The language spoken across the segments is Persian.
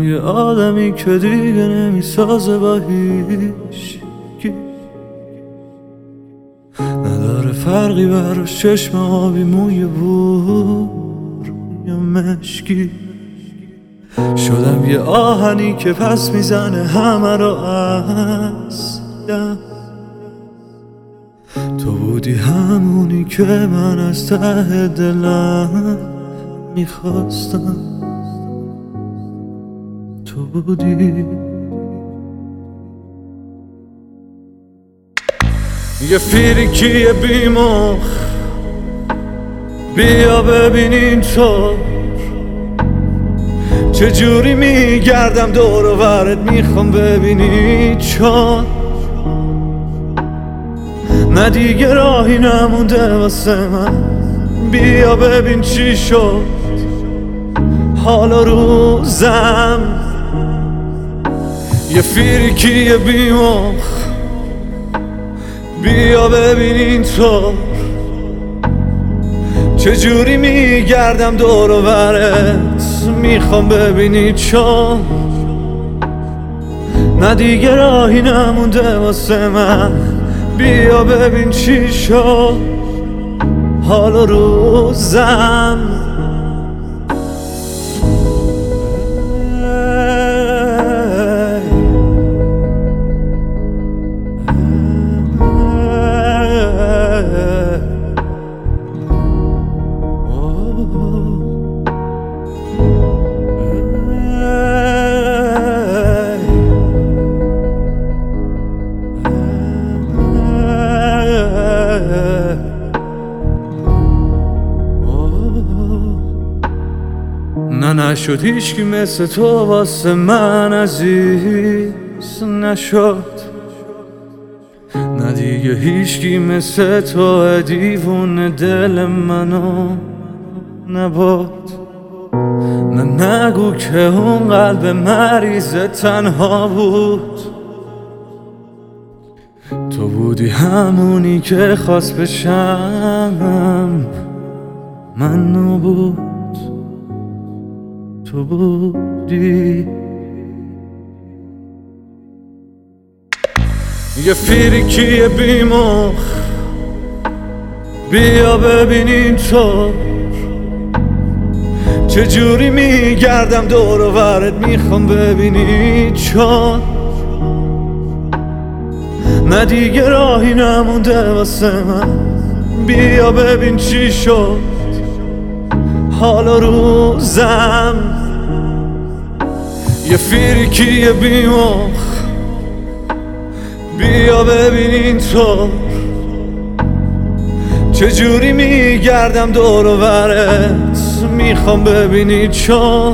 یه آدمی که دیگه نمیسازه با هیچکی، نداره فرقی براش چشم آبی موی بور یا مشکی. شدم یه آهنی که پس میزنه همه رو از دم. تو بودی همونی که من از ته دلم میخواستم، تو بودی. یه فیریکی بیمخ، بیا ببینین تو چجوری میگردم دور و برت، میخوام ببینی چون نه دیگه راهی نمونده واسه من. بیا ببین چی شد حال و روزم. یه فیریکی بیمخ، بیا ببین اینطور چجوری میگردم دور و برت، میخوام ببینی چون نه دیگه راهی نمونده واسه من. بیا ببین چی شد حال و روزم. نه نشد هیچکی مثل تو واسه من عزیز نشد، نه دیگه هیچکی مثل تو دیوونه دل منو نبود. نه نگو که اون قلب مریض تنها بود، تو بودی همونی که خواست بشم من نبود، تو بودی. یه فیریکی بیمخ، بیا ببین اینطور چجوری میگردم دور و برت، میخوام ببینی چون نه دیگه راهی نمونده واسه من. بیا ببین چی شد حال و روزم. یه فیریکی بیمخ، بیا ببین اینطور چجوری میگردم دور و برت، میخوام ببینی چون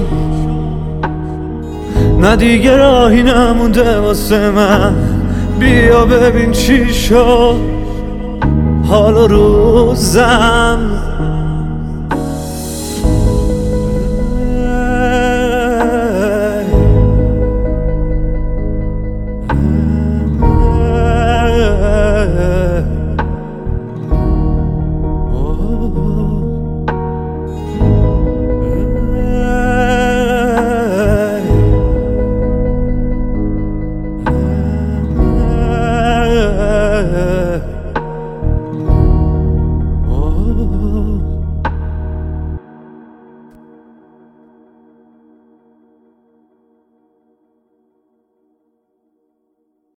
نه دیگه راهی نمونده واسه من. بیا ببین چی شد حال و روزم.